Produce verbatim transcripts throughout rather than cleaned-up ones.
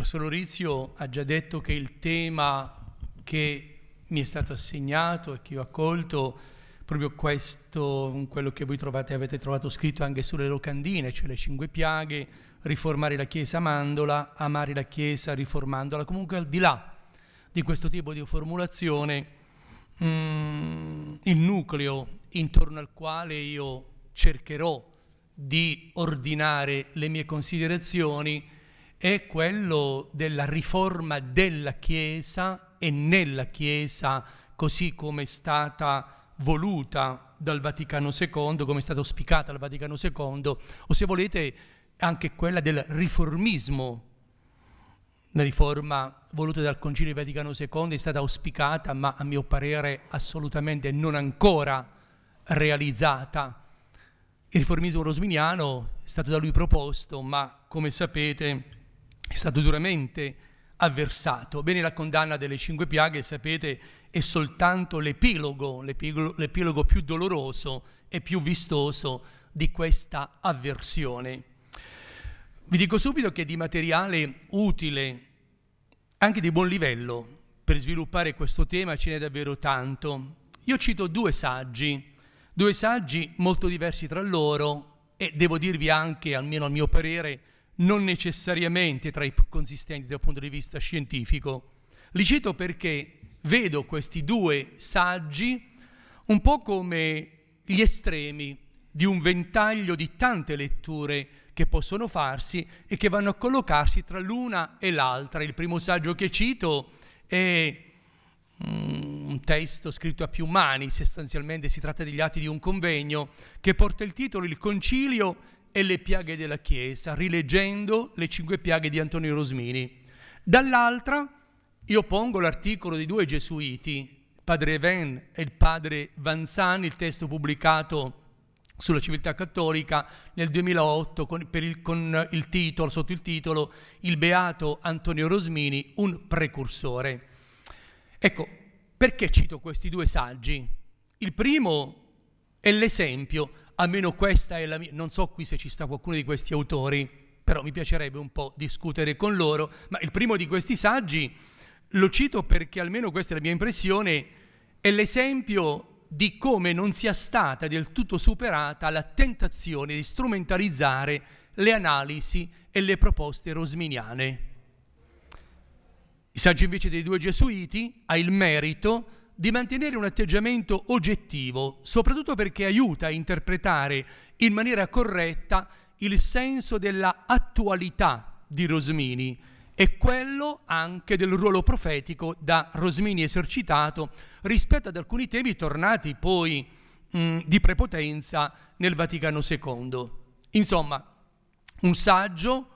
Professor Lorizio ha già detto che il tema che mi è stato assegnato e che io ho accolto, proprio questo, quello che voi trovate, avete trovato scritto anche sulle locandine, cioè le cinque piaghe, riformare la Chiesa amandola, amare la Chiesa riformandola. Comunque, al di là di questo tipo di formulazione, mm, il nucleo intorno al quale io cercherò di ordinare le mie considerazioni è quello della riforma della Chiesa e nella Chiesa, così come è stata voluta dal Vaticano secondo, come è stata auspicata dal Vaticano secondo, o se volete anche quella del riformismo. La riforma voluta dal Concilio Vaticano secondo è stata auspicata, ma a mio parere assolutamente non ancora realizzata. Il riformismo rosminiano è stato da lui proposto, ma come sapete è stato duramente avversato. Bene, la condanna delle cinque piaghe, sapete, è soltanto l'epilogo, l'epilogo, l'epilogo più doloroso e più vistoso di questa avversione. Vi dico subito che di materiale utile, anche di buon livello, per sviluppare questo tema ce n'è davvero tanto. Io cito due saggi, due saggi molto diversi tra loro e devo dirvi anche, almeno a mio parere, non necessariamente tra i più consistenti dal punto di vista scientifico. Li cito perché vedo questi due saggi un po' come gli estremi di un ventaglio di tante letture che possono farsi e che vanno a collocarsi tra l'una e l'altra. Il primo saggio che cito è un testo scritto a più mani, sostanzialmente si tratta degli atti di un convegno che porta il titolo Il Concilio e le piaghe della Chiesa, rileggendo le cinque piaghe di Antonio Rosmini. Dall'altra io pongo l'articolo di due gesuiti, padre Ven e il padre Vanzani, il testo pubblicato sulla civiltà cattolica nel duemilaotto con, per il, con il titolo, sotto il titolo Il Beato Antonio Rosmini, un precursore. Ecco, perché cito questi due saggi? Il primo è l'esempio, almeno questa è la mia, non so qui se ci sta qualcuno di questi autori, però mi piacerebbe un po' discutere con loro, ma il primo di questi saggi lo cito perché almeno questa è la mia impressione, è l'esempio di come non sia stata del tutto superata la tentazione di strumentalizzare le analisi e le proposte rosminiane. Il saggio invece dei due gesuiti ha il merito di mantenere un atteggiamento oggettivo, soprattutto perché aiuta a interpretare in maniera corretta il senso della attualità di Rosmini e quello anche del ruolo profetico da Rosmini esercitato rispetto ad alcuni temi tornati poi mh, di prepotenza nel Vaticano secondo. Insomma, un saggio,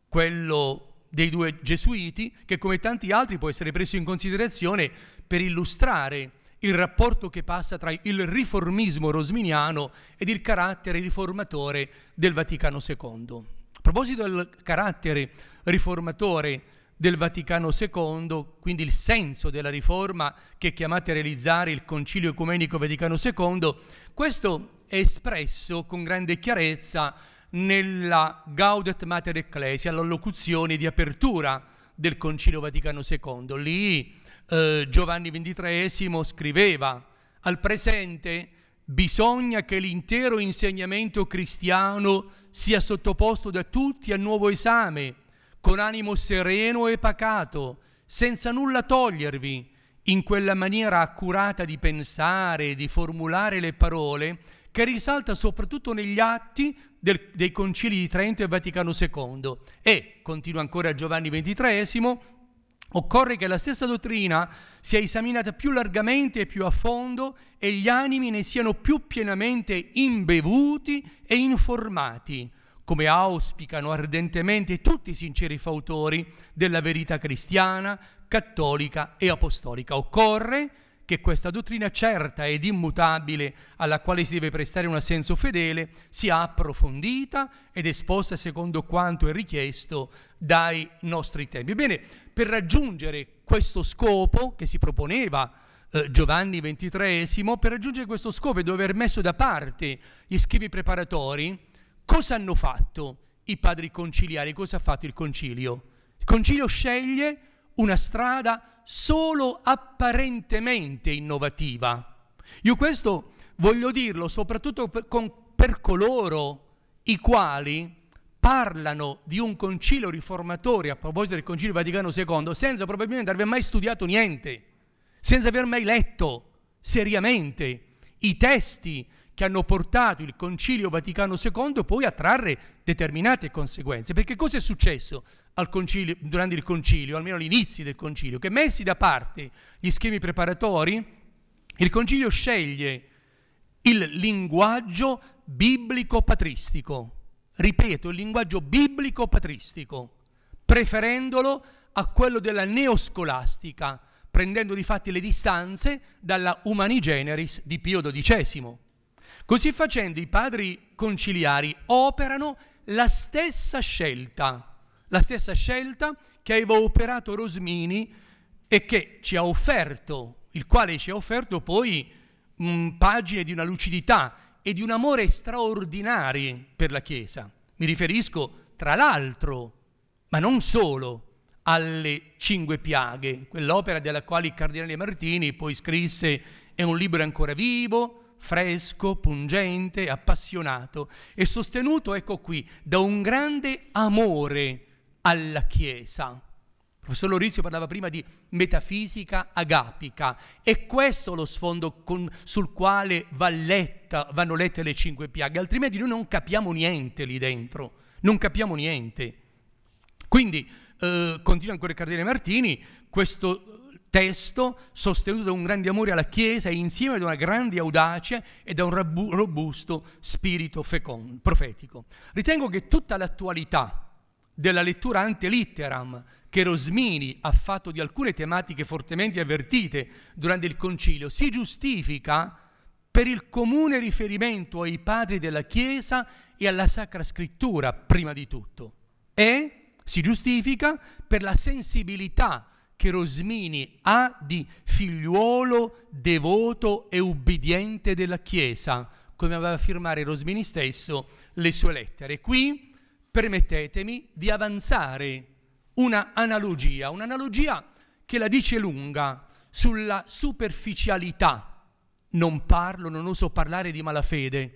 quello dei due gesuiti, che come tanti altri può essere preso in considerazione per illustrare il rapporto che passa tra il riformismo rosminiano ed il carattere riformatore del Vaticano secondo. A proposito del carattere riformatore del Vaticano secondo, quindi il senso della riforma che è chiamato a realizzare il Concilio Ecumenico Vaticano secondo, questo è espresso con grande chiarezza nella Gaudet Mater Ecclesia, l'allocuzione di apertura del Concilio Vaticano secondo. Lì eh, Giovanni ventitreesimo scriveva: al presente bisogna che l'intero insegnamento cristiano sia sottoposto da tutti a nuovo esame, con animo sereno e pacato, senza nulla togliervi, in quella maniera accurata di pensare e di formulare le parole che risalta soprattutto negli atti del, dei concili di Trento e Vaticano secondo. E, continua ancora Giovanni ventitreesimo, occorre che la stessa dottrina sia esaminata più largamente e più a fondo e gli animi ne siano più pienamente imbevuti e informati, come auspicano ardentemente tutti i sinceri fautori della verità cristiana, cattolica e apostolica. Occorre che questa dottrina certa ed immutabile, alla quale si deve prestare un assenso fedele, sia approfondita ed esposta secondo quanto è richiesto dai nostri tempi. Bene, per raggiungere questo scopo che si proponeva eh, Giovanni ventitreesimo, per raggiungere questo scopo e dopo aver messo da parte gli scrivi preparatori, cosa hanno fatto i padri conciliari? Cosa ha fatto il concilio? Il Concilio sceglie una strada solo apparentemente innovativa. Io questo voglio dirlo soprattutto per, con, per coloro i quali parlano di un concilio riformatore a proposito del Concilio Vaticano secondo senza probabilmente aver mai studiato niente, senza aver mai letto seriamente i testi che hanno portato il Concilio Vaticano secondo poi a trarre determinate conseguenze. Perché cosa è successo al concilio, durante il Concilio, almeno all'inizio del Concilio? Che messi da parte gli schemi preparatori, il Concilio sceglie il linguaggio biblico-patristico. Ripeto, il linguaggio biblico-patristico, preferendolo a quello della neoscolastica, prendendo di fatti le distanze dalla Humani Generis di Pio dodicesimo. Così facendo i padri conciliari operano la stessa scelta, la stessa scelta che aveva operato Rosmini e che ci ha offerto, il quale ci ha offerto poi mh, pagine di una lucidità e di un amore straordinari per la Chiesa. Mi riferisco, tra l'altro, ma non solo, alle Cinque Piaghe, quell'opera della quale il Cardinale Martini poi scrisse, è un libro ancora vivo, fresco, pungente, appassionato e sostenuto, ecco qui, da un grande amore alla Chiesa. Il professor Lorizio parlava prima di metafisica agapica, e questo lo sfondo con, sul quale va letta, vanno lette le Cinque Piaghe, altrimenti noi non capiamo niente lì dentro, non capiamo niente. Quindi, eh, continua ancora il Cardinale Martini, questo testo sostenuto da un grande amore alla Chiesa e insieme da una grande audacia e da un rabu- robusto spirito fecondo, profetico. Ritengo che tutta l'attualità della lettura ante litteram che Rosmini ha fatto di alcune tematiche fortemente avvertite durante il Concilio si giustifica per il comune riferimento ai padri della Chiesa e alla Sacra Scrittura, prima di tutto, e si giustifica per la sensibilità che Rosmini ha di figliuolo devoto e ubbidiente della Chiesa, come aveva firmare Rosmini stesso le sue lettere. Qui permettetemi di avanzare una analogia, un'analogia che la dice lunga sulla superficialità. Non parlo, non oso parlare di malafede.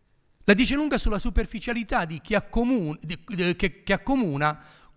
La dice lunga sulla superficialità di chi accomuna, di, di, che, che accomuna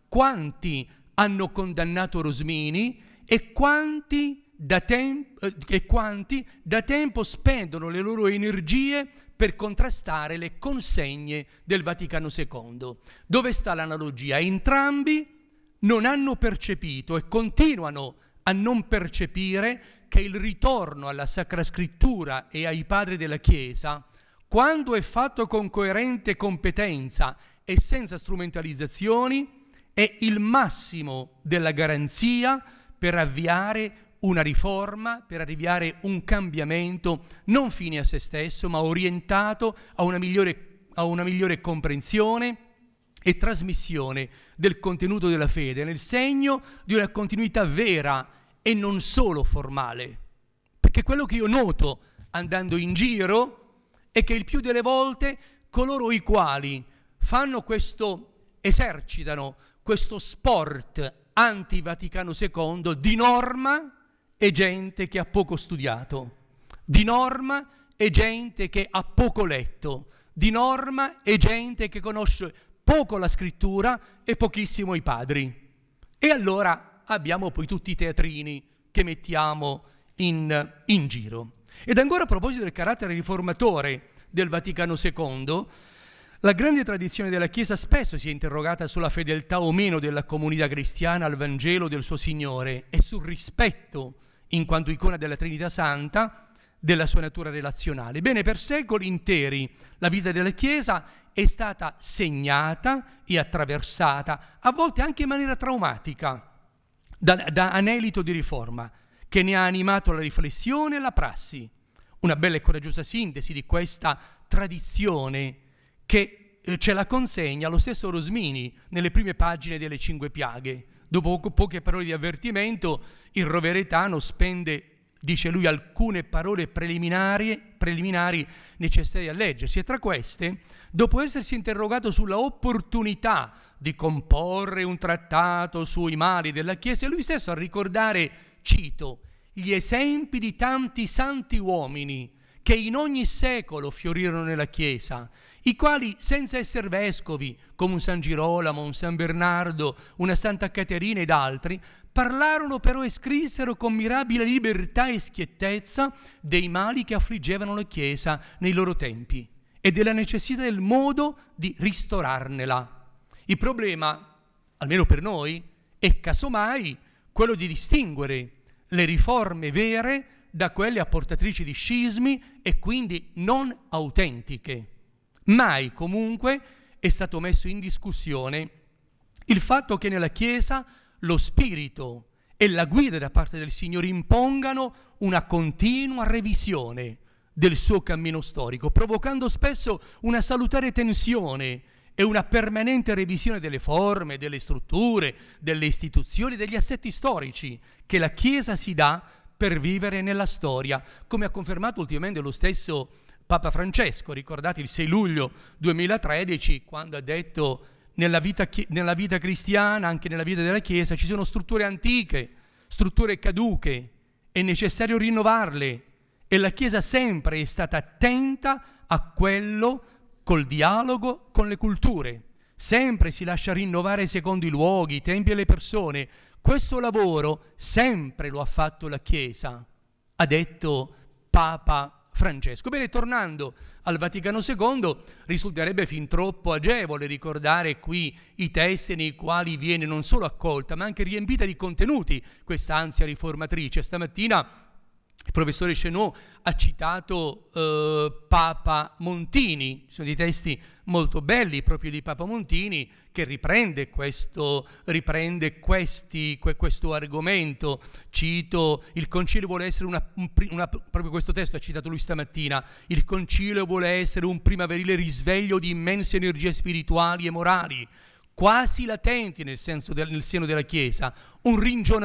quanti hanno condannato Rosmini e quanti da, tem- e quanti da tempo spendono le loro energie per contrastare le consegne del Vaticano secondo. Dove sta l'analogia? Entrambi non hanno percepito e continuano a non percepire che il ritorno alla Sacra Scrittura e ai padri della Chiesa, quando è fatto con coerente competenza e senza strumentalizzazioni, è il massimo della garanzia per avviare una riforma, per avviare un cambiamento non fine a se stesso, ma orientato a una migliore, a una migliore comprensione e trasmissione del contenuto della fede, nel segno di una continuità vera e non solo formale. Perché quello che io noto andando in giro è che il più delle volte coloro i quali fanno questo, esercitano questo sport anti-Vaticano secondo, di norma è gente che ha poco studiato, di norma è gente che ha poco letto, di norma è gente che conosce poco la scrittura e pochissimo i padri. E allora abbiamo poi tutti i teatrini che mettiamo in, in giro. Ed ancora a proposito del carattere riformatore del Vaticano secondo, la grande tradizione della Chiesa spesso si è interrogata sulla fedeltà o meno della comunità cristiana al Vangelo del suo Signore e sul rispetto, in quanto icona della Trinità Santa, della sua natura relazionale. Bene, per secoli interi la vita della Chiesa è stata segnata e attraversata, a volte anche in maniera traumatica, da, da anelito di riforma, che ne ha animato la riflessione e la prassi. Una bella e coraggiosa sintesi di questa tradizione che eh, ce la consegna lo stesso Rosmini nelle prime pagine delle Cinque Piaghe. Dopo poche parole di avvertimento, il roveretano spende dice lui, alcune parole preliminari, preliminari necessarie a leggersi, e tra queste, dopo essersi interrogato sulla opportunità di comporre un trattato sui mali della Chiesa, lui stesso a ricordare, cito, gli esempi di tanti santi uomini che in ogni secolo fiorirono nella Chiesa, i quali, senza essere vescovi, come un San Girolamo, un San Bernardo, una Santa Caterina ed altri, parlarono però e scrissero con mirabile libertà e schiettezza dei mali che affliggevano la Chiesa nei loro tempi e della necessità del modo di ristorarnela. Il problema, almeno per noi, è casomai quello di distinguere le riforme vere da quelle apportatrici di scismi e quindi non autentiche. Mai comunque è stato messo in discussione il fatto che nella Chiesa lo spirito e la guida da parte del Signore impongano una continua revisione del suo cammino storico, provocando spesso una salutare tensione e una permanente revisione delle forme, delle strutture, delle istituzioni, degli assetti storici che la Chiesa si dà per vivere nella storia, come ha confermato ultimamente lo stesso Papa Francesco. Ricordate il sei luglio duemilatredici, quando ha detto nella vita, nella vita cristiana, anche nella vita della Chiesa, ci sono strutture antiche, strutture caduche, è necessario rinnovarle, e la Chiesa sempre è stata attenta a quello col dialogo con le culture. Sempre si lascia rinnovare secondo i luoghi, i tempi e le persone. Questo lavoro sempre lo ha fatto la Chiesa, ha detto Papa Francesco. Bene, tornando al Vaticano secondo, risulterebbe fin troppo agevole ricordare qui i testi nei quali viene non solo accolta, ma anche riempita di contenuti questa ansia riformatrice. Stamattina il professore Chenot ha citato eh, Papa Montini, ci sono dei testi molto belli proprio di Papa Montini che riprende questo, riprende questi, que, questo argomento. Cito, il concilio vuole essere una, un, una, proprio questo testo ha citato lui stamattina, il concilio vuole essere un primaverile risveglio di immense energie spirituali e morali, quasi latenti nel, senso del, nel seno della Chiesa, un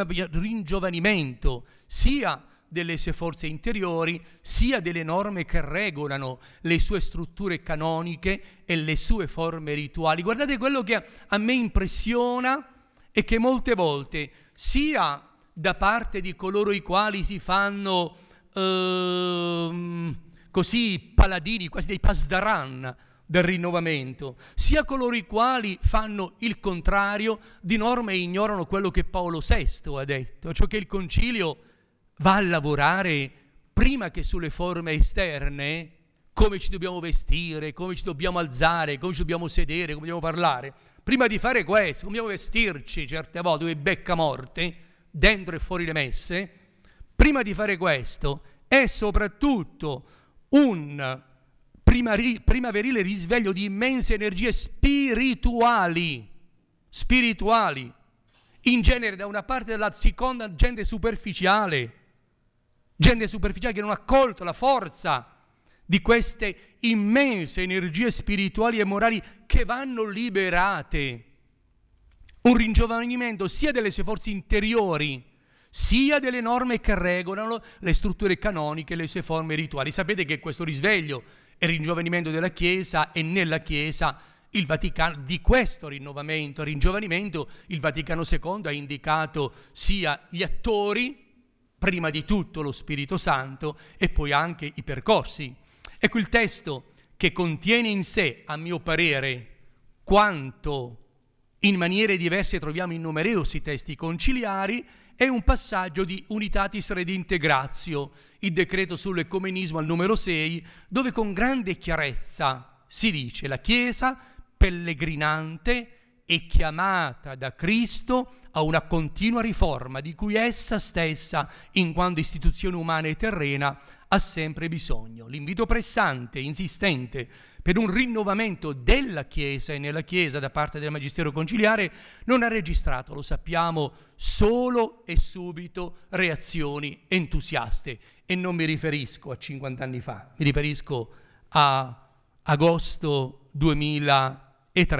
ringiovanimento sia delle sue forze interiori, sia delle norme che regolano le sue strutture canoniche e le sue forme rituali. Guardate, quello che a me impressiona è che molte volte, sia da parte di coloro i quali si fanno ehm, così paladini, quasi dei pasdaran del rinnovamento, sia coloro i quali fanno il contrario, di norma ignorano quello che Paolo sesto ha detto, cioè che il concilio va a lavorare prima che sulle forme esterne, come ci dobbiamo vestire, come ci dobbiamo alzare, come ci dobbiamo sedere, come dobbiamo parlare. Prima di fare questo, come dobbiamo vestirci certe volte, come becca morte, dentro e fuori le messe, prima di fare questo è soprattutto un primari, primaverile risveglio di immense energie spirituali, spirituali, in genere da una parte della seconda gente superficiale, gente superficiale che non ha colto la forza di queste immense energie spirituali e morali che vanno liberate. Un ringiovanimento sia delle sue forze interiori, sia delle norme che regolano le strutture canoniche e le sue forme rituali. Sapete che questo risveglio e ringiovanimento della Chiesa e nella Chiesa, il Vaticano, di questo rinnovamento, ringiovanimento, il Vaticano secondo ha indicato sia gli attori, prima di tutto lo Spirito Santo, e poi anche i percorsi. Ecco, il testo che contiene in sé, a mio parere, quanto in maniere diverse troviamo in numerosi testi conciliari, è un passaggio di Unitatis Redintegratio, il decreto sull'ecumenismo al numero sei, dove con grande chiarezza si dice: la Chiesa pellegrinante è chiamata da Cristo a una continua riforma di cui essa stessa, in quanto istituzione umana e terrena, ha sempre bisogno. L'invito pressante, insistente, per un rinnovamento della Chiesa e nella Chiesa da parte del Magistero Conciliare non ha registrato, lo sappiamo, solo e subito reazioni entusiaste. E non mi riferisco a cinquanta anni fa, mi riferisco a agosto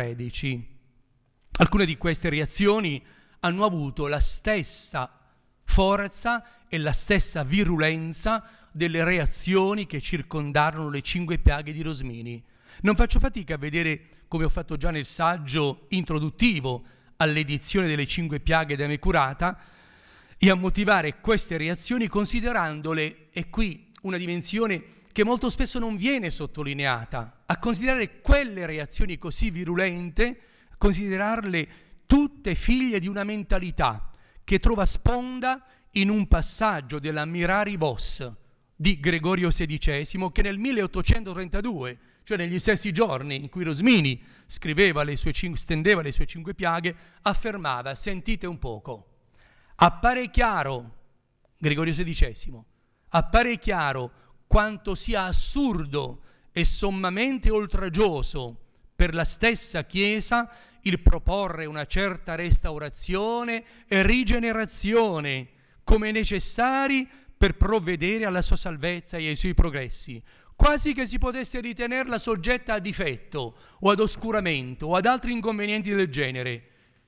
duemilatredici. Alcune di queste reazioni hanno avuto la stessa forza e la stessa virulenza delle reazioni che circondarono le cinque piaghe di Rosmini. Non faccio fatica a vedere, come ho fatto già nel saggio introduttivo all'edizione delle cinque piaghe da me curata, e a motivare queste reazioni considerandole, e qui una dimensione che molto spesso non viene sottolineata, a considerare quelle reazioni così virulente, a considerarle tutte figlie di una mentalità che trova sponda in un passaggio della Mirari Vos di Gregorio sedicesimo, che nel milleottocentotrentadue, cioè negli stessi giorni in cui Rosmini scriveva le sue cinque, stendeva le sue cinque piaghe, affermava: sentite un poco, appare chiaro, Gregorio sedicesimo, appare chiaro quanto sia assurdo e sommamente oltraggioso per la stessa Chiesa il proporre una certa restaurazione e rigenerazione come necessari per provvedere alla sua salvezza e ai suoi progressi, quasi che si potesse ritenerla soggetta a difetto o ad oscuramento o ad altri inconvenienti del genere.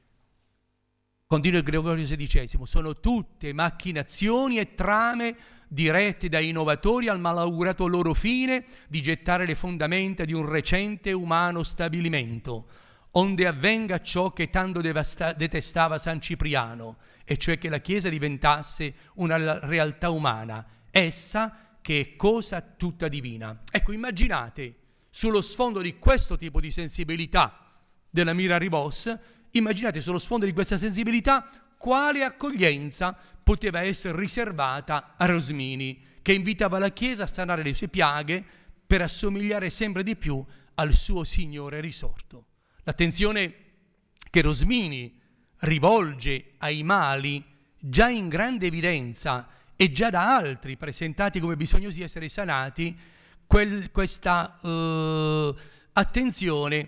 Continua Gregorio sedicesimo, sono tutte macchinazioni e trame dirette dai innovatori al malaugurato loro fine di gettare le fondamenta di un recente umano stabilimento, onde avvenga ciò che tanto devasta- detestava San Cipriano, e cioè che la Chiesa diventasse una realtà umana, essa che è cosa tutta divina. Ecco, immaginate, sullo sfondo di questo tipo di sensibilità della Mirari Vos, immaginate sullo sfondo di questa sensibilità quale accoglienza poteva essere riservata a Rosmini, che invitava la Chiesa a sanare le sue piaghe per assomigliare sempre di più al suo Signore risorto. L'attenzione che Rosmini rivolge ai mali, già in grande evidenza e già da altri presentati come bisognosi di essere sanati, quel, questa uh, attenzione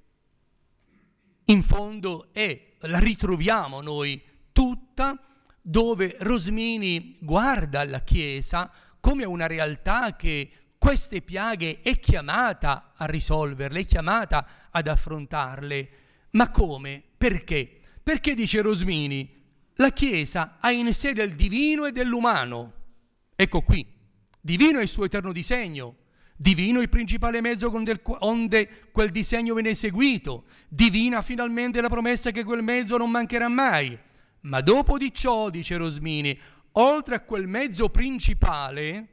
in fondo è, la ritroviamo noi tutta, dove Rosmini guarda la Chiesa come una realtà che queste piaghe è chiamata a risolverle, è chiamata ad affrontarle. Ma come? Perché? Perché, dice Rosmini, la Chiesa ha in sé del divino e dell'umano. Ecco qui, divino è il suo eterno disegno, divino il principale mezzo con del, onde quel disegno viene eseguito, divina finalmente la promessa che quel mezzo non mancherà mai. Ma dopo di ciò, dice Rosmini, oltre a quel mezzo principale,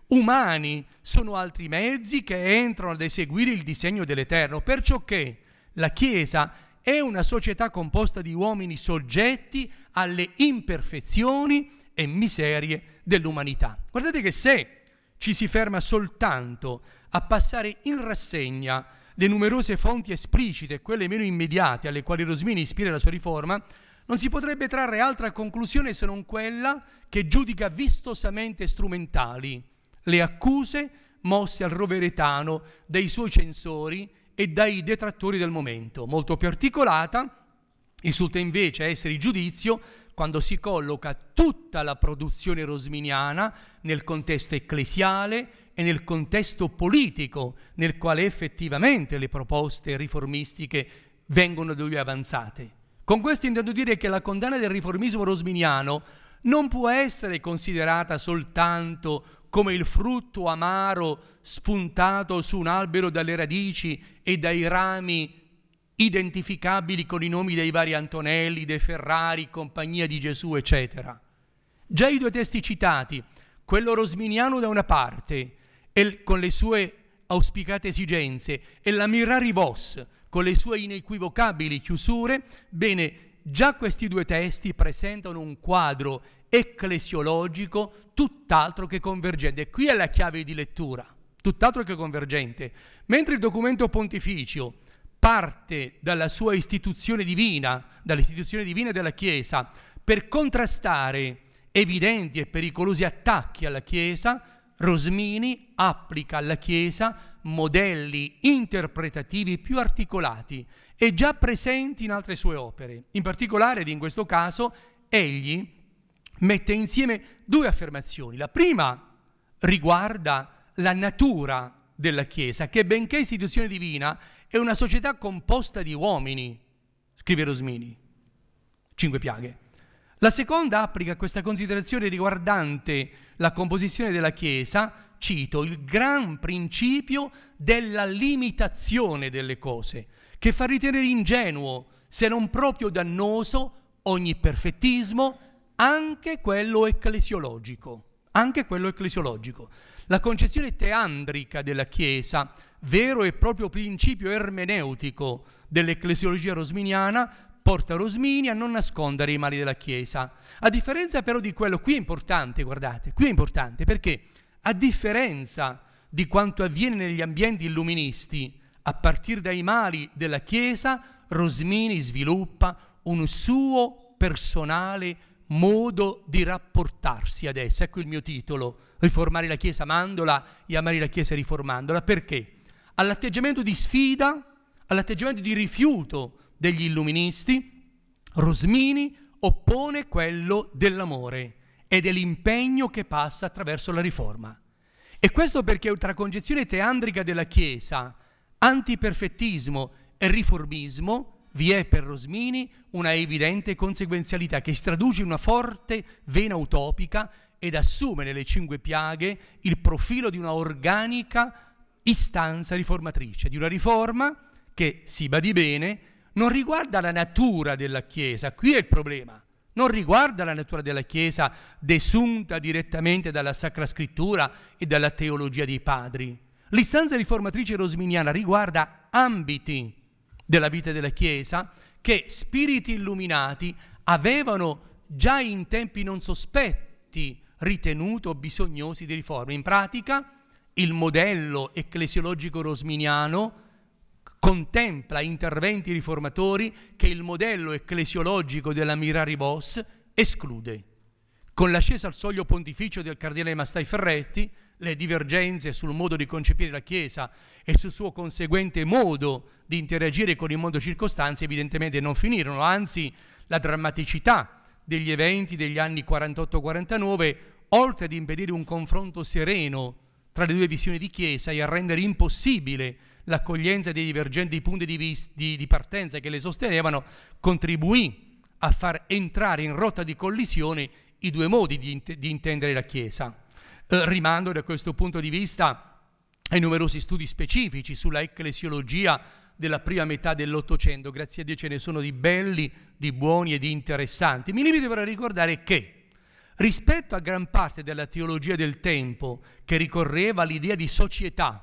umani sono altri mezzi che entrano ad eseguire il disegno dell'Eterno, perciò che la Chiesa è una società composta di uomini soggetti alle imperfezioni e miserie dell'umanità. Guardate che se ci si ferma soltanto a passare in rassegna le numerose fonti esplicite e quelle meno immediate alle quali Rosmini ispira la sua riforma, non si potrebbe trarre altra conclusione se non quella che giudica vistosamente strumentali le accuse mosse al Roveretano dai suoi censori e dai detrattori del momento. Molto più articolata risulta invece essere il giudizio quando si colloca tutta la produzione rosminiana nel contesto ecclesiale e nel contesto politico nel quale effettivamente le proposte riformistiche vengono da lui avanzate. Con questo intendo dire che la condanna del riformismo rosminiano non può essere considerata soltanto come il frutto amaro spuntato su un albero dalle radici e dai rami identificabili con i nomi dei vari Antonelli, dei Ferrari, Compagnia di Gesù, eccetera. Già i due testi citati, quello rosminiano da una parte, e con le sue auspicate esigenze, e la Mirari Vos, con le sue inequivocabili chiusure, bene, già questi due testi presentano un quadro ecclesiologico tutt'altro che convergente. E qui è la chiave di lettura, tutt'altro che convergente. Mentre il documento pontificio parte dalla sua istituzione divina, dall'istituzione divina della Chiesa, per contrastare evidenti e pericolosi attacchi alla Chiesa, Rosmini applica alla Chiesa modelli interpretativi più articolati e già presenti in altre sue opere. In particolare, ed in questo caso, egli mette insieme due affermazioni. La prima riguarda la natura della Chiesa, che benché istituzione divina, è una società composta di uomini, scrive Rosmini, cinque piaghe. La seconda applica questa considerazione riguardante la composizione della Chiesa, cito, il gran principio della limitazione delle cose, che fa ritenere ingenuo, se non proprio dannoso, ogni perfettismo, anche quello ecclesiologico. Anche quello ecclesiologico. La concezione teandrica della Chiesa, vero e proprio principio ermeneutico dell'ecclesiologia rosminiana, porta Rosmini a non nascondere i mali della Chiesa. A differenza però di quello, qui è importante, guardate, qui è importante perché a differenza di quanto avviene negli ambienti illuministi, a partire dai mali della Chiesa, Rosmini sviluppa un suo personale modo di rapportarsi ad essa. Ecco il mio titolo, Riformare la Chiesa amandola e amare la Chiesa riformandola. Perché? All'atteggiamento di sfida, all'atteggiamento di rifiuto degli illuministi, Rosmini oppone quello dell'amore e dell'impegno che passa attraverso la riforma. E questo perché tra concezione teandrica della Chiesa, antiperfettismo e riformismo, vi è per Rosmini una evidente conseguenzialità che si traduce in una forte vena utopica ed assume nelle cinque piaghe il profilo di una organica istanza riformatrice, di una riforma che, si badi bene, non riguarda la natura della Chiesa, qui è il problema, non riguarda la natura della Chiesa desunta direttamente dalla Sacra Scrittura e dalla teologia dei padri. L'istanza riformatrice rosminiana riguarda ambiti della vita della Chiesa che spiriti illuminati avevano già in tempi non sospetti ritenuto bisognosi di riforme. In pratica, il modello ecclesiologico rosminiano contempla interventi riformatori che il modello ecclesiologico della Mirari Vos esclude. Con l'ascesa al soglio pontificio del cardinale Mastai Ferretti, le divergenze sul modo di concepire la Chiesa e sul suo conseguente modo di interagire con il mondo circostanze evidentemente non finirono, anzi la drammaticità degli eventi degli anni quarantotto quarantanove, oltre ad impedire un confronto sereno tra le due visioni di Chiesa e a rendere impossibile l'accoglienza dei divergenti punti di, vis- di, di partenza che le sostenevano, contribuì a far entrare in rotta di collisione i due modi di, int- di intendere la Chiesa. Eh, rimando da questo punto di vista ai numerosi studi specifici sulla ecclesiologia della prima metà dell'Ottocento, grazie a Dio ce ne sono di belli, di buoni e di interessanti. Mi limito però a ricordare che rispetto a gran parte della teologia del tempo che ricorreva all'idea di società,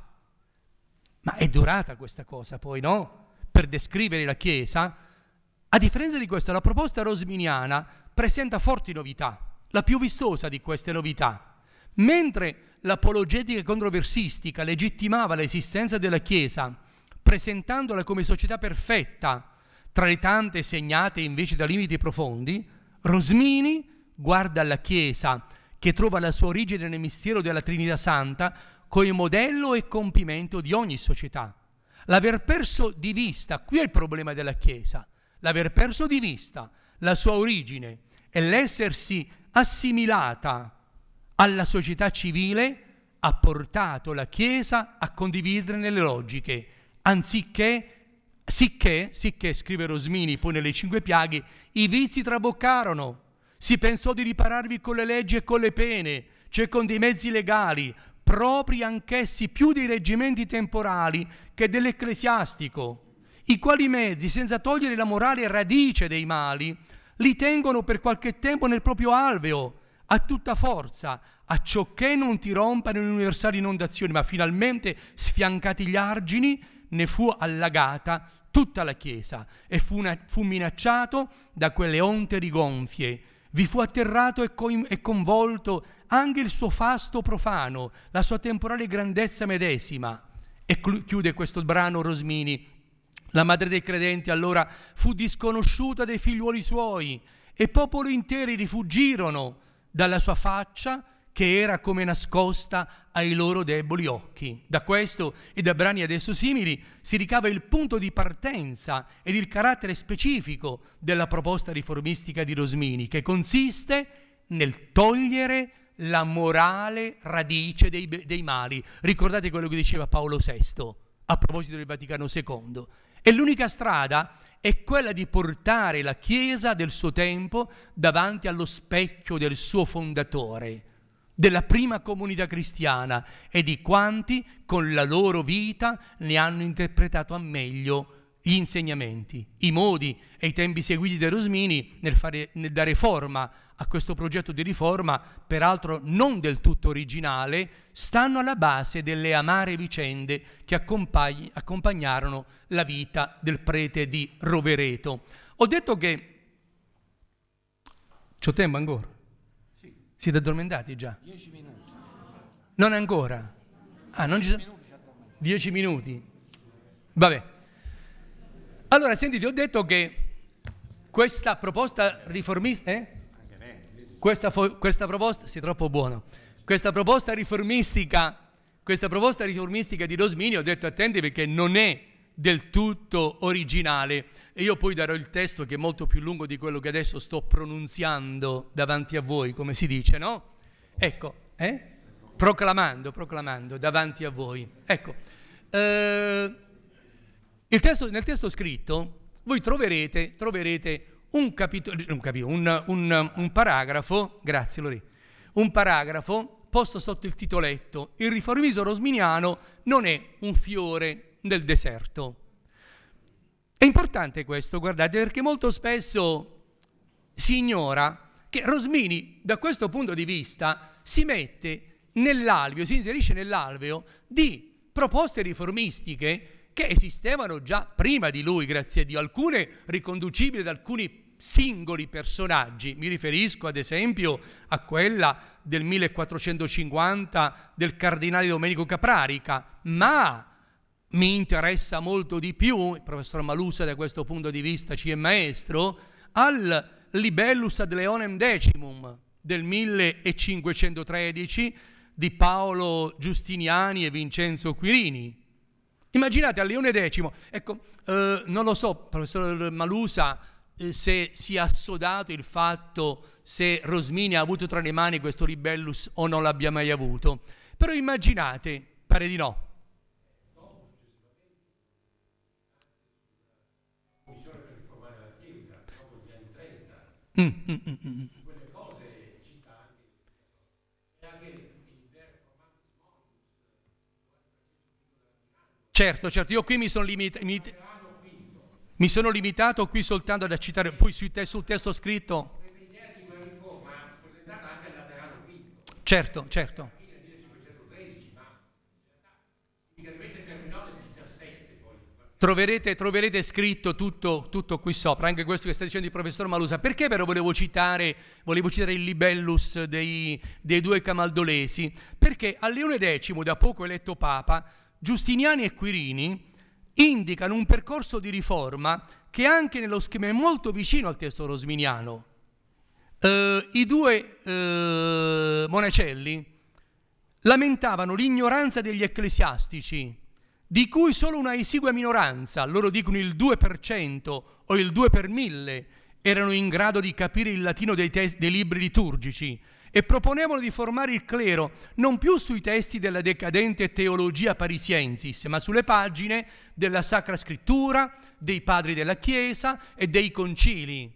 ma è durata questa cosa poi, no? Per descrivere la Chiesa, a differenza di questo, la proposta rosminiana presenta forti novità, la più vistosa di queste novità. Mentre l'apologetica controversistica legittimava l'esistenza della Chiesa, presentandola come società perfetta, tra le tante segnate invece da limiti profondi, Rosmini guarda alla Chiesa, che trova la sua origine nel mistero della Trinità Santa, come modello e compimento di ogni società. L'aver perso di vista, qui è il problema della Chiesa, l'aver perso di vista la sua origine e l'essersi assimilata alla società civile ha portato la Chiesa a condividerne le logiche, anziché, sicché, sicché, scrive Rosmini poi nelle cinque piaghe, i vizi traboccarono, si pensò di ripararvi con le leggi e con le pene, cioè con dei mezzi legali, propri anch'essi più dei reggimenti temporali che dell'ecclesiastico, i quali mezzi, senza togliere la morale radice dei mali, li tengono per qualche tempo nel proprio alveo, a tutta forza, acciocché non ti rompano in universali inondazioni, ma finalmente, sfiancati gli argini, ne fu allagata tutta la Chiesa e fu, una, fu minacciato da quelle onte rigonfie. Vi fu atterrato e, co- e convolto anche il suo fasto profano, la sua temporale grandezza medesima. E cl- chiude questo brano Rosmini. La madre dei credenti allora fu disconosciuta dai figliuoli suoi e popoli interi rifuggirono dalla sua faccia che era come nascosta ai loro deboli occhi. Da questo e da brani ad esso simili si ricava il punto di partenza ed il carattere specifico della proposta riformistica di Rosmini, che consiste nel togliere la morale radice dei, dei mali. Ricordate quello che diceva Paolo sesto a proposito del Vaticano secondo. E l'unica strada è quella di portare la Chiesa del suo tempo davanti allo specchio del suo fondatore, della prima comunità cristiana e di quanti con la loro vita ne hanno interpretato a meglio gli insegnamenti, i modi e i tempi seguiti da Rosmini nel, fare, nel dare forma a questo progetto di riforma, peraltro non del tutto originale, stanno alla base delle amare vicende che accompagn- accompagnarono la vita del prete di Rovereto. Ho detto che... C'ho tempo ancora? Sì. Siete addormentati già? Dieci minuti. Non ancora? Ah, non ci sono... Dieci minuti? Vabbè. Allora, sentite, ho detto che questa proposta riformista... Eh? Questa, fo- questa proposta... Sei troppo buono. Questa proposta riformistica... Questa proposta riformistica di Rosmini, ho detto attenti perché non è del tutto originale. E io poi darò il testo che è molto più lungo di quello che adesso sto pronunziando davanti a voi, come si dice, no? Ecco, eh? Proclamando, proclamando davanti a voi. Ecco, eh, il testo, nel testo scritto voi troverete, troverete un capitolo, un, capitolo un, un, un paragrafo, grazie Lori, un paragrafo posto sotto il titoletto «Il riformismo rosminiano non è un fiore nel deserto». È importante questo, guardate, perché molto spesso si ignora che Rosmini, da questo punto di vista, si mette nell'alveo, si inserisce nell'alveo di proposte riformistiche che esistevano già prima di lui, grazie a Dio, alcune riconducibili ad alcuni singoli personaggi. Mi riferisco ad esempio a quella del millequattrocentocinquanta del cardinale Domenico Caprarica, ma mi interessa molto di più, il professor Malusa da questo punto di vista ci è maestro, al Libellus ad Leonem Decimum del millecinquecentotredici di Paolo Giustiniani e Vincenzo Quirini. Immaginate a Leone X, ecco, eh, non lo so, professor Malusa, eh, se si è assodato il fatto se Rosmini ha avuto tra le mani questo Libellus o non l'abbia mai avuto, però immaginate, pare di no. Mm, mm, mm, mm. Certo, certo, io qui mi sono, limita- mi, mi sono limitato qui soltanto ad citare, poi sul testo, sul testo scritto. Certo, certo. Troverete, troverete scritto tutto, tutto qui sopra, anche questo che sta dicendo il professor Malusa. Perché però volevo citare, volevo citare il libellus dei, dei due camaldolesi? Perché a Leone X, da poco eletto Papa, Giustiniani e Quirini indicano un percorso di riforma che anche nello schema è molto vicino al testo rosminiano. Uh, I due uh, monacelli lamentavano l'ignoranza degli ecclesiastici, di cui solo una esigua minoranza, loro dicono il due per cento o il due per mille, erano in grado di capire il latino dei, tes- dei libri liturgici, e proponevano di formare il clero non più sui testi della decadente teologia parisiensis, ma sulle pagine della Sacra Scrittura, dei padri della Chiesa e dei concili.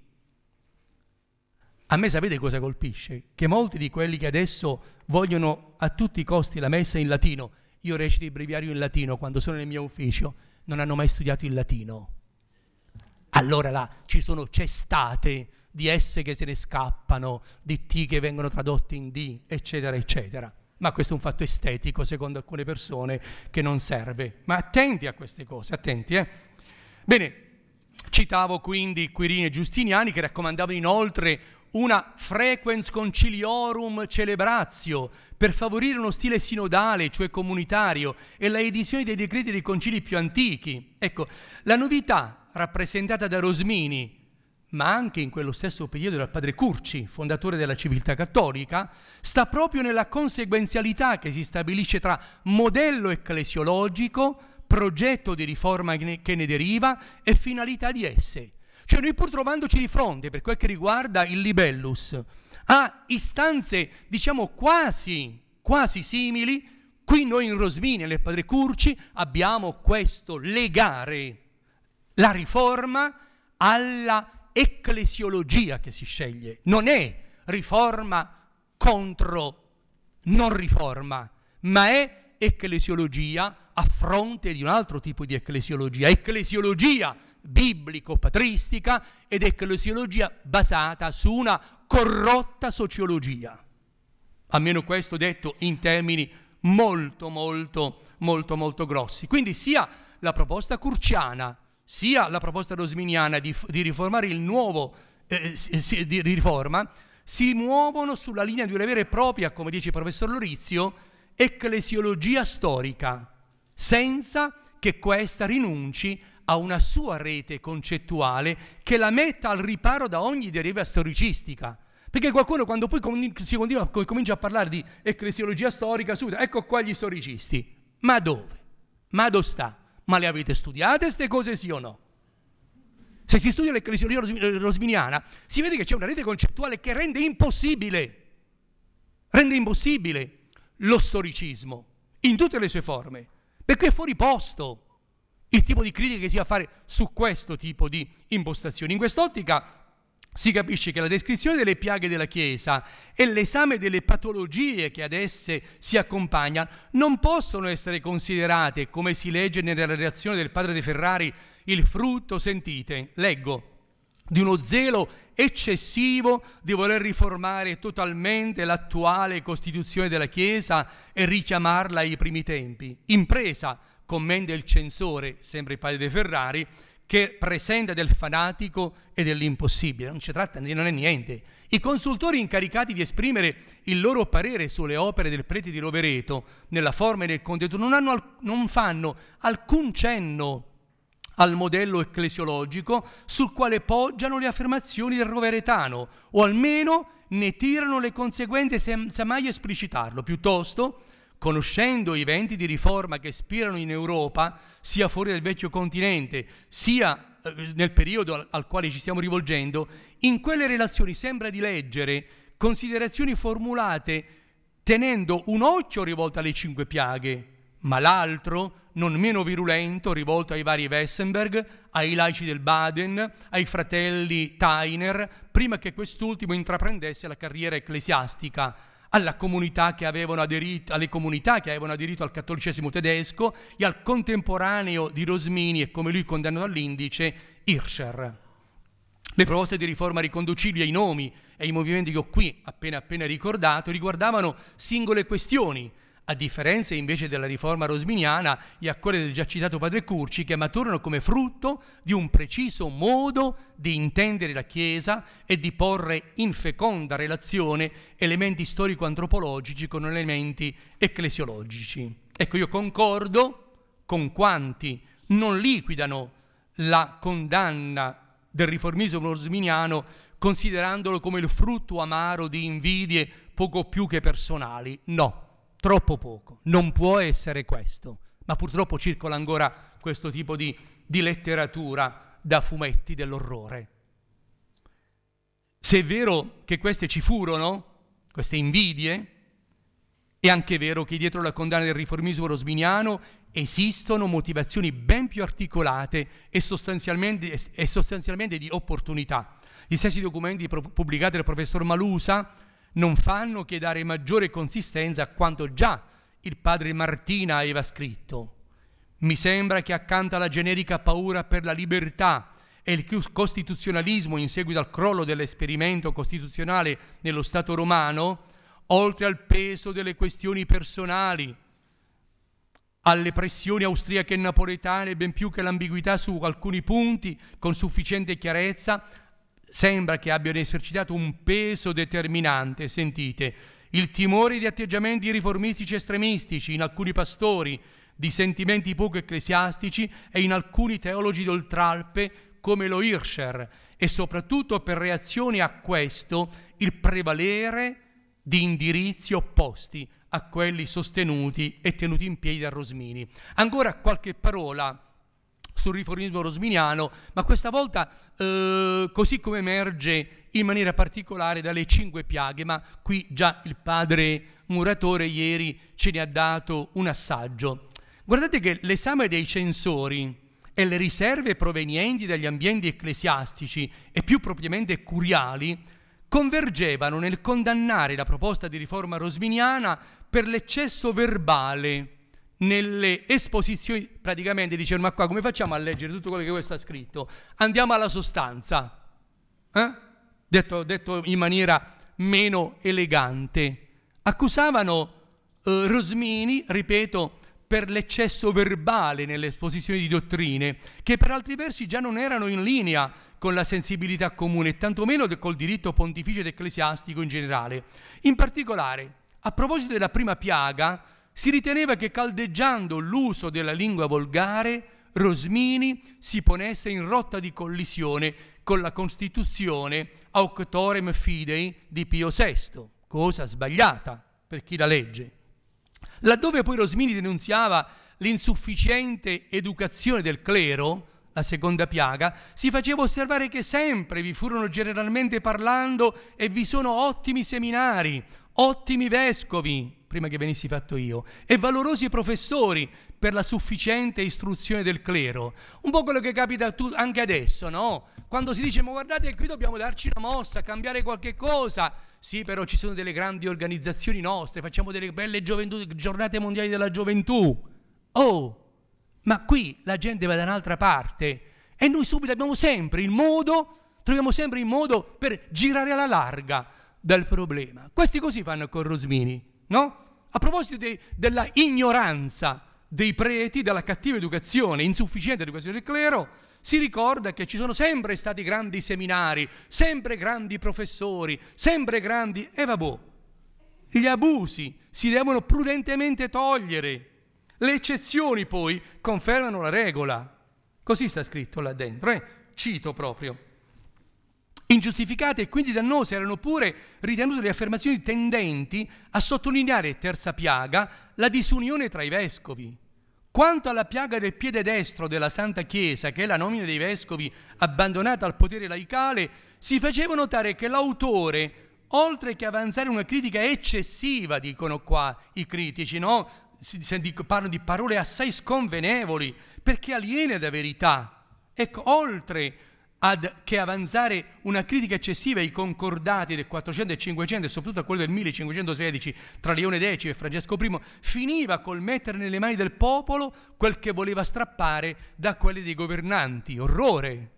A me sapete cosa colpisce? Che molti di quelli che adesso vogliono a tutti i costi la messa in latino, io recito il breviario in latino quando sono nel mio ufficio, non hanno mai studiato il latino. Allora là ci sono cestate di esse che se ne scappano, di T che vengono tradotti in D, eccetera, eccetera. Ma questo è un fatto estetico, secondo alcune persone, che non serve. Ma attenti a queste cose, attenti, eh. Bene, citavo quindi Quirini e Giustiniani, che raccomandavano inoltre una frequens conciliorum celebratio per favorire uno stile sinodale, cioè comunitario, e la edizione dei decreti dei concili più antichi. Ecco, la novità rappresentata da Rosmini, ma anche in quello stesso periodo dal padre Curci, fondatore della civiltà cattolica, sta proprio nella conseguenzialità che si stabilisce tra modello ecclesiologico, progetto di riforma che ne deriva e finalità di esse. Cioè noi, pur trovandoci di fronte, per quel che riguarda il libellus, a istanze, diciamo, quasi, quasi simili, qui noi in Rosmini e nel padre Curci abbiamo questo legare la riforma alla ecclesiologia che si sceglie. Non è riforma contro non riforma, ma è ecclesiologia a fronte di un altro tipo di ecclesiologia, ecclesiologia biblico-patristica ed ecclesiologia basata su una corrotta sociologia. Almeno questo detto in termini molto, molto, molto, molto grossi. Quindi sia la proposta curciana, sia la proposta rosminiana di, di riformare il nuovo, eh, si, di, di riforma, si muovono sulla linea di una vera e propria, come dice il professor Lorizio, ecclesiologia storica, senza che questa rinunci a una sua rete concettuale che la metta al riparo da ogni deriva storicistica. Perché qualcuno, quando poi si continua, comincia a parlare di ecclesiologia storica, subito, ecco qua gli storicisti. Ma dove? Ma dove sta? Ma le avete studiate queste cose, sì o no? Se si studia l'ecclesiologia rosminiana, si vede che c'è una rete concettuale che rende impossibile, rende impossibile lo storicismo in tutte le sue forme, perché è fuori posto il tipo di critica che si va a fare su questo tipo di impostazioni. In quest'ottica si capisce che la descrizione delle piaghe della Chiesa e l'esame delle patologie che ad esse si accompagnano non possono essere considerate, come si legge nella relazione del padre De Ferrari, il frutto, sentite, leggo, di uno zelo eccessivo di voler riformare totalmente l'attuale costituzione della Chiesa e richiamarla ai primi tempi, impresa, commenda il censore, sempre il padre De Ferrari, che presenta del fanatico e dell'impossibile. Non si tratta, non è niente. I consultori incaricati di esprimere il loro parere sulle opere del prete di Rovereto, nella forma e nel contenuto, non, hanno, non fanno alcun cenno al modello ecclesiologico sul quale poggiano le affermazioni del roveretano, o almeno ne tirano le conseguenze senza mai esplicitarlo. Piuttosto, conoscendo i venti di riforma che spirano in Europa, sia fuori del vecchio continente, sia eh, nel periodo al, al quale ci stiamo rivolgendo, in quelle relazioni sembra di leggere considerazioni formulate tenendo un occhio rivolto alle cinque piaghe, ma l'altro, non meno virulento, rivolto ai vari Wessenberg, ai laici del Baden, ai fratelli Tainer, prima che quest'ultimo intraprendesse la carriera ecclesiastica, alla comunità che avevano aderito, alle comunità che avevano aderito al cattolicesimo tedesco e al contemporaneo di Rosmini e, come lui condannato all'indice, Hirscher. Le proposte di riforma riconducibili ai nomi e ai movimenti che ho qui appena appena ricordato riguardavano singole questioni, a differenza invece della riforma rosminiana e a quelle del già citato padre Curci, che maturano come frutto di un preciso modo di intendere la Chiesa e di porre in feconda relazione elementi storico-antropologici con elementi ecclesiologici. Ecco, io concordo con quanti non liquidano la condanna del riformismo rosminiano considerandolo come il frutto amaro di invidie poco più che personali. No. Troppo poco, non può essere questo, ma purtroppo circola ancora questo tipo di, di letteratura da fumetti dell'orrore. Se è vero che queste ci furono, queste invidie, è anche vero che dietro la condanna del riformismo rosminiano esistono motivazioni ben più articolate e sostanzialmente, e sostanzialmente di opportunità. Gli stessi documenti pubblicati dal professor Malusa non fanno che dare maggiore consistenza a quanto già il padre Martina aveva scritto. Mi sembra che accanto alla generica paura per la libertà e il costituzionalismo in seguito al crollo dell'esperimento costituzionale nello Stato romano, oltre al peso delle questioni personali, alle pressioni austriache e napoletane, ben più che l'ambiguità su alcuni punti con sufficiente chiarezza, sembra che abbiano esercitato un peso determinante, sentite, il timore di atteggiamenti riformistici estremistici in alcuni pastori, di sentimenti poco ecclesiastici e in alcuni teologi d'oltralpe come lo Hirscher, e soprattutto per reazioni a questo il prevalere di indirizzi opposti a quelli sostenuti e tenuti in piedi da Rosmini. Ancora qualche parola sul riformismo rosminiano, ma questa volta eh, così come emerge in maniera particolare dalle cinque piaghe, ma qui già il padre Muratore ieri ce ne ha dato un assaggio. Guardate che l'esame dei censori e le riserve provenienti dagli ambienti ecclesiastici e più propriamente curiali convergevano nel condannare la proposta di riforma rosminiana per l'eccesso verbale nelle esposizioni. Praticamente dicevano: ma qua come facciamo a leggere tutto quello che questo ha scritto? Andiamo alla sostanza, eh? detto, detto in maniera meno elegante. Accusavano eh, Rosmini, ripeto, per l'eccesso verbale nelle esposizioni di dottrine, che per altri versi già non erano in linea con la sensibilità comune, e tantomeno col diritto pontificio ed ecclesiastico in generale. In particolare, a proposito della prima piaga, si riteneva che caldeggiando l'uso della lingua volgare, Rosmini si ponesse in rotta di collisione con la Costituzione Auctorem Fidei di Pio sesto, cosa sbagliata per chi la legge. Laddove poi Rosmini denunziava l'insufficiente educazione del clero, la seconda piaga, si faceva osservare che sempre vi furono, generalmente parlando, e vi sono ottimi seminari, ottimi vescovi, prima che venissi fatto io, e valorosi professori per la sufficiente istruzione del clero. Un po' quello che capita anche adesso, no? Quando si dice: ma guardate, qui dobbiamo darci una mossa, cambiare qualche cosa. Sì, però ci sono delle grandi organizzazioni nostre, facciamo delle belle gioventù, giornate mondiali della gioventù. Oh, ma qui la gente va da un'altra parte e noi subito abbiamo sempre il modo, troviamo sempre il modo per girare alla larga dal problema. Questi così fanno con Rosmini, no? A proposito de, della ignoranza dei preti, della cattiva educazione, insufficiente educazione del clero, si ricorda che ci sono sempre stati grandi seminari, sempre grandi professori, sempre grandi... E vabbè, gli abusi si devono prudentemente togliere. Le eccezioni poi confermano la regola. Così sta scritto là dentro, eh? Cito proprio. Ingiustificate e quindi dannose erano pure ritenute le affermazioni tendenti a sottolineare, terza piaga, la disunione tra i vescovi. Quanto alla piaga del piede destro della Santa Chiesa, che è la nomina dei vescovi abbandonata al potere laicale, si faceva notare che l'autore, oltre che avanzare una critica eccessiva, dicono qua i critici, no? Si, si, parlano di parole assai sconvenevoli, perché aliene da verità. Ecco, oltre ad che avanzare una critica eccessiva ai concordati del quattrocento e cinquecento e soprattutto a quello del millecinquecentosedici tra Leone decimo e Francesco primo, finiva col mettere nelle mani del popolo quel che voleva strappare da quelle dei governanti. Orrore!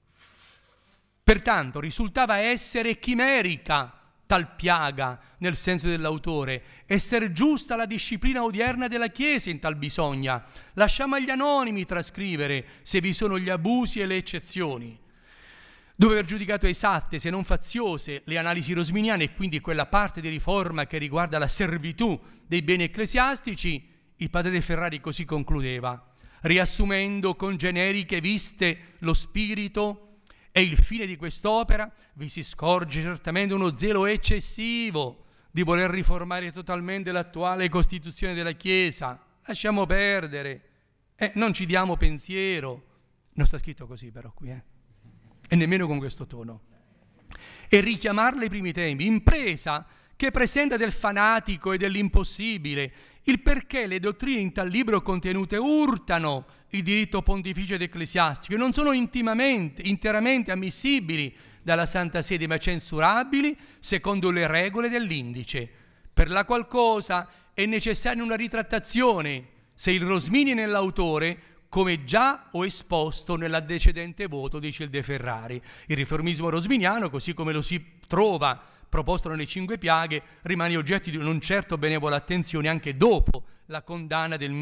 Pertanto risultava essere chimerica tal piaga nel senso dell'autore, essere giusta la disciplina odierna della Chiesa in tal bisogna. Lasciamo agli anonimi trascrivere se vi sono gli abusi e le eccezioni. Dopo aver giudicato esatte, se non faziose, le analisi rosminiane e quindi quella parte di riforma che riguarda la servitù dei beni ecclesiastici, il padre De Ferrari così concludeva, riassumendo con generiche viste lo spirito e il fine di quest'opera, vi si scorge certamente uno zelo eccessivo di voler riformare totalmente l'attuale Costituzione della Chiesa. Lasciamo perdere, eh, non ci diamo pensiero. Non sta scritto così però qui, eh. E nemmeno con questo tono, e richiamarle ai primi tempi, impresa che presenta del fanatico e dell'impossibile, il perché le dottrine in tal libro contenute urtano il diritto pontificio ed ecclesiastico e non sono intimamente, interamente ammissibili dalla Santa Sede, ma censurabili secondo le regole dell'indice, per la qual cosa è necessaria una ritrattazione, se il Rosmini nell'autore, come già ho esposto nell'antecedente voto, dice il De Ferrari. Il riformismo rosminiano, così come lo si trova proposto nelle cinque piaghe, rimane oggetto di non certo benevola attenzione anche dopo la condanna del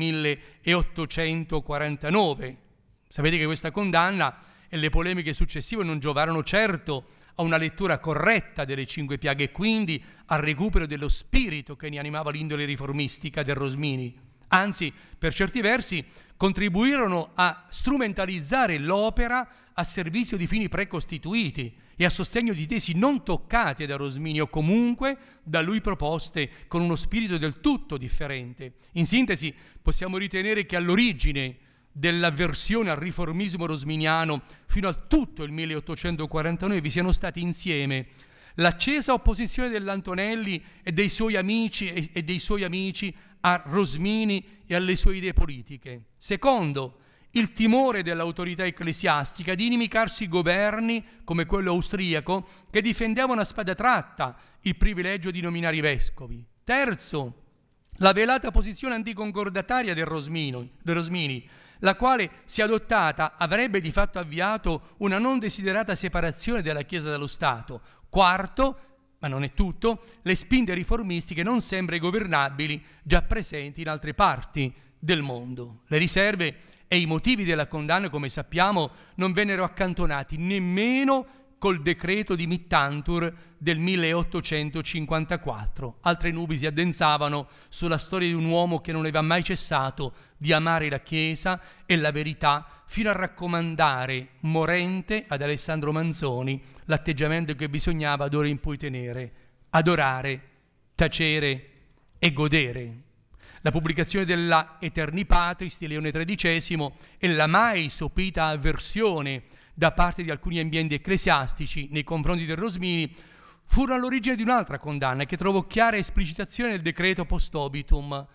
milleottocentoquarantanove. Sapete che questa condanna e le polemiche successive non giovarono certo a una lettura corretta delle cinque piaghe e quindi al recupero dello spirito che ne animava l'indole riformistica del Rosmini. Anzi, per certi versi, contribuirono a strumentalizzare l'opera a servizio di fini precostituiti e a sostegno di tesi non toccate da Rosmini o comunque da lui proposte con uno spirito del tutto differente. In sintesi, possiamo ritenere che all'origine dell'avversione al riformismo rosminiano fino a tutto il milleottocentoquarantanove vi siano stati insieme l'accesa opposizione dell'Antonelli e dei suoi amici e, e dei suoi amici a Rosmini e alle sue idee politiche. Secondo, il timore dell'autorità ecclesiastica di inimicarsi governi come quello austriaco che difendevano a spada tratta il privilegio di nominare i vescovi. Terzo, la velata posizione anticoncordataria del Rosmini, del Rosmini, la quale, se adottata, avrebbe di fatto avviato una non desiderata separazione della Chiesa dallo Stato. Quarto, ma non è tutto, le spinte riformistiche non sempre governabili già presenti in altre parti del mondo. Le riserve e i motivi della condanna, come sappiamo, non vennero accantonati nemmeno col decreto di Mittantur del milleottocentocinquantaquattro. Altre nubi si addensavano sulla storia di un uomo che non aveva mai cessato di amare la Chiesa e la verità, fino a raccomandare morente ad Alessandro Manzoni l'atteggiamento che bisognava d'ora in poi tenere: adorare, tacere e godere. La pubblicazione della Aeterni Patris di Leone tredicesimo e la mai sopita avversione da parte di alcuni ambienti ecclesiastici nei confronti del Rosmini furono all'origine di un'altra condanna che trovò chiara esplicitazione nel decreto Post Obitum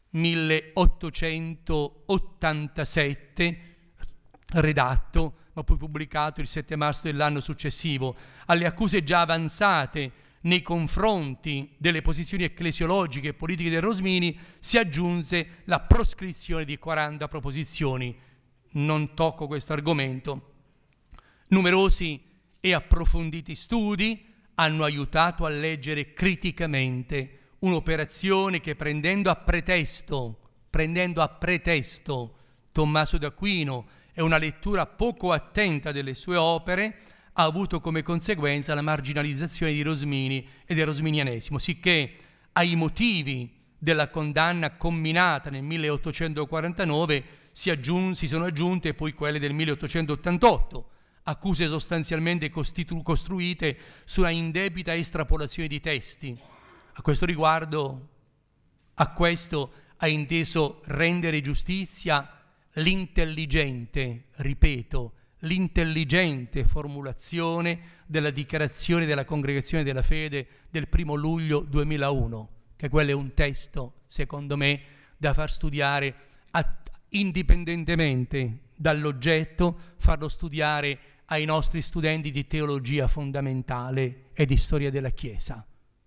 milleottocentottantasette, redatto ma poi pubblicato il sette marzo dell'anno successivo. Alle accuse già avanzate nei confronti delle posizioni ecclesiologiche e politiche del Rosmini si aggiunse la proscrizione di quaranta proposizioni. Non tocco questo argomento. Numerosi e approfonditi studi hanno aiutato a leggere criticamente un'operazione che, prendendo a pretesto, prendendo a pretesto Tommaso d'Aquino e una lettura poco attenta delle sue opere, ha avuto come conseguenza la marginalizzazione di Rosmini e del rosminianesimo, sicché ai motivi della condanna comminata nel milleottocentoquarantanove si, aggiun- si sono aggiunte poi quelle del milleottocentottantotto, accuse sostanzialmente costitu- costruite su una indebita estrapolazione di testi. A questo riguardo, a questo ha inteso rendere giustizia l'intelligente, ripeto, l'intelligente formulazione della dichiarazione della Congregazione della Fede del primo luglio duemilauno, che quello è un testo, secondo me, da far studiare a, indipendentemente dall'oggetto, farlo studiare ai nostri studenti di teologia fondamentale e di storia della Chiesa.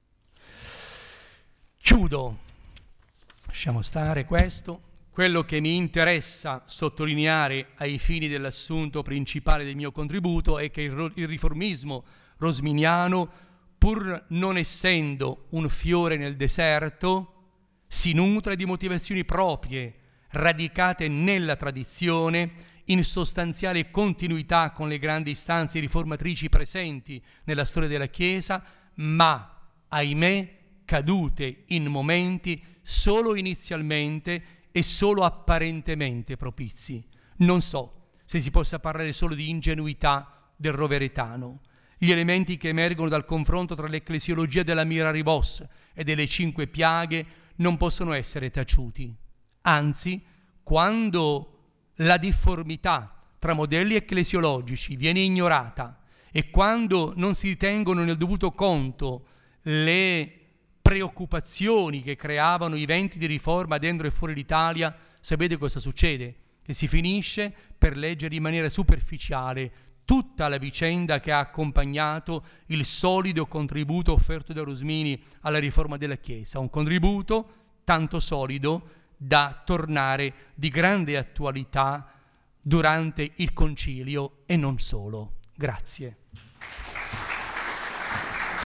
Chiudo, lasciamo stare questo. Quello che mi interessa sottolineare ai fini dell'assunto principale del mio contributo è che il, il riformismo rosminiano, pur non essendo un fiore nel deserto, si nutre di motivazioni proprie, radicate nella tradizione, in sostanziale continuità con le grandi istanze riformatrici presenti nella storia della Chiesa, ma, ahimè, cadute in momenti solo inizialmente e solo apparentemente propizi. Non so se si possa parlare solo di ingenuità del roveretano. Gli elementi che emergono dal confronto tra l'ecclesiologia della Miraribos e delle cinque piaghe non possono essere taciuti. Anzi, quando la difformità tra modelli ecclesiologici viene ignorata e quando non si tengono nel dovuto conto le preoccupazioni che creavano i venti di riforma dentro e fuori l'Italia, sapete cosa succede? Che si finisce per leggere in maniera superficiale tutta la vicenda che ha accompagnato il solido contributo offerto da Rosmini alla riforma della Chiesa, un contributo tanto solido da tornare di grande attualità durante il concilio e non solo. Grazie.